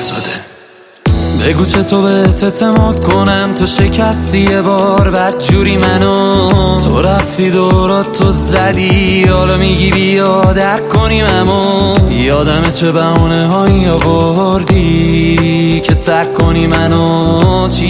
زاده. بگو چطور بهت اعتماد کنم، تو شکستی یه بار بدجوری منو، تو رفتی دورات تو زدی، حالا میگی بیا درک کنیم. اما یادمه چه بهونه هایی آوردی که تک کنی منو. چی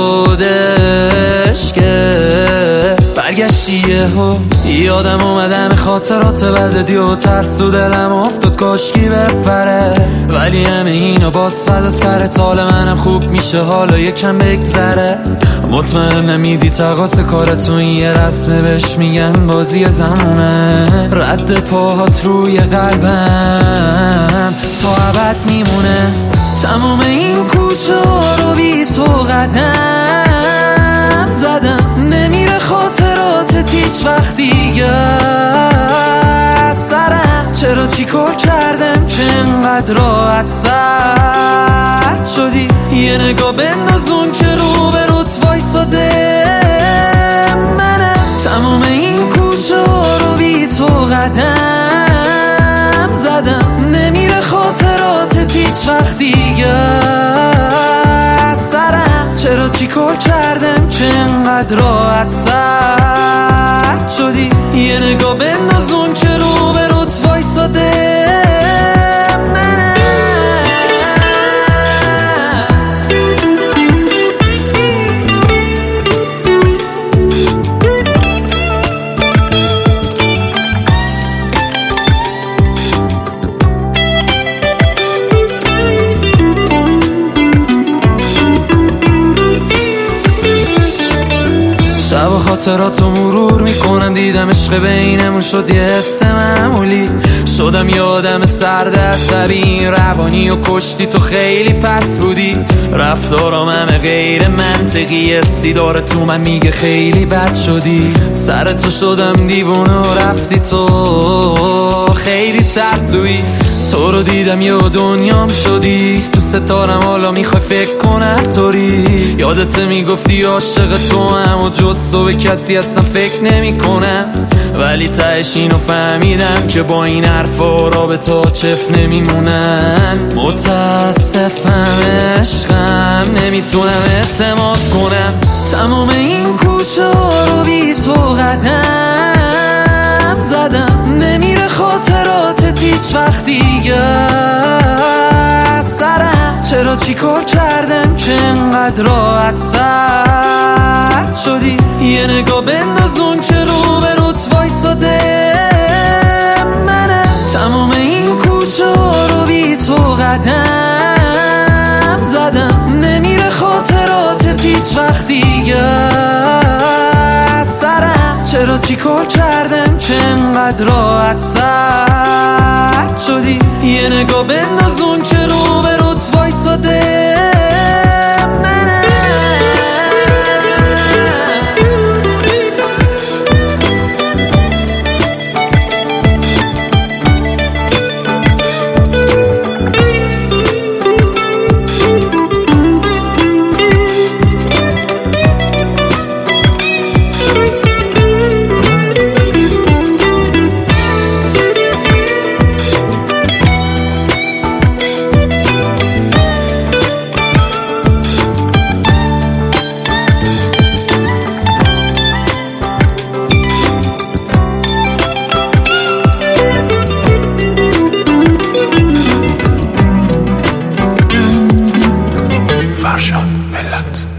شدش که برگشتی یهو؟ یادم اومدم خاطرات بددی و ترس تو دلم افتاد کاشکی بپره، ولی همه اینو باز فدا سرت، حال منم خوب میشه حالا یکم بگذره. مطمئن نمیدی تقاس کارتو، این یه رسمه بهش میگن بازی زمونه. رد پاهات روی قلبم تا ابد میمونه، تمام این کوچه ها رو بی تو قدم زدم، نمیره خاطراتت هیچ وقت دیگه سرم. چرا چی کار کردم که انقدر راحت سرد شدی؟ یه نگاه بنداز اون که رو به روت وایساده منم، تمام این کوچه ها رو بی تو قدم زدم، نمیره خاطراتت هیچ وقت دیگه سرم. چرا چی کار کردم که انقدر راحت سرد شدی؟ یه نگاه بنداز اون که رو به روت وایساده منم. شب و خاطراتو مرور میکنم، دیدم عشق بینمون شد یه حس معمولی، شدم یادم سرد عصبی، روانی و کشتی تو خیلی پس بودی. رفتارم همه غیر منطقی، سیدار تو من میگه خیلی بد شدی. سر تو شدم دیوونه و رفتی تو خیلی ترسویی، تو رو دیدم یه دنیام شدی، تو ستارم حالا میخوای فکر کن هر طوری. یادت میگفتی عاشق تو هم و جز تو به کسی اصلا فکر نمی کنم، ولی تهش اینو فهمیدم که با این حرفا رابطه چف نمیمونن. متاسفم عشقم نمیتونم اعتماد کنم، تمام این کوچه ها رو بی تو قدم زدم، نمیره خاطراتت هیچ وقت دیگه سرم. چرا چی کار کردم که انقدر راحت سرد شدی؟ یه نگاه بنداز اون که رو به روت وایساده منم، تمام این کوچه ها رو بی تو قدم زدم، نمیره خاطراتت هیچ وقت دیگه سرم. چرا چی کار کردم که انقدر راحت سرد شدی؟ یه نگاه بنداز اون که رو به روت وایساده منم. فرشاد ملت